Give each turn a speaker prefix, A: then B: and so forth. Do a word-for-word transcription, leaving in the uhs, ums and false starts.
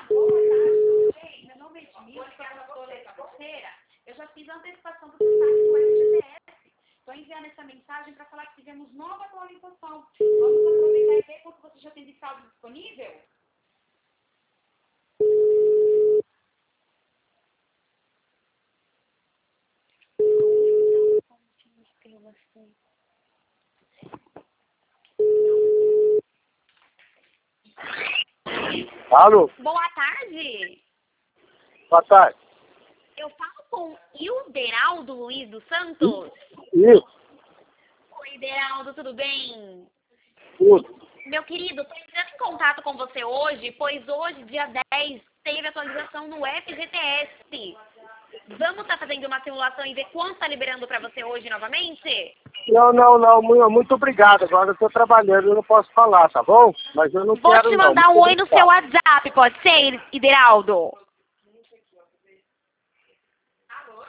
A: Boa tarde, gente. Meu nome é Edmilson, sou professora de cabeceira. Eu já fiz a antecipação do destaque do F G T S. Estou enviando essa mensagem para falar que tivemos nova atualização. Vamos aproveitar e ver quanto você já tem de saldo disponível?
B: Alô?
C: Boa tarde.
B: Boa tarde.
C: Eu falo com Ilderaldo Luiz dos Santos.
B: Isso,
C: Oi, Ilderaldo, tudo bem?
B: tudo.
C: Meu querido, estou entrando em contato com você hoje, pois hoje, dia dez, teve atualização no F G T S. Vamos estar fazendo uma simulação e ver quanto está liberando para você hoje novamente?
B: Não, não, não, muito, muito obrigado. Agora eu estou trabalhando, eu não posso falar, tá bom? Mas eu não
C: Vou
B: quero
C: te
B: não.
C: mandar um
B: Muito
C: oi no seu
B: obrigado.
C: WhatsApp, pode ser, Ilderaldo?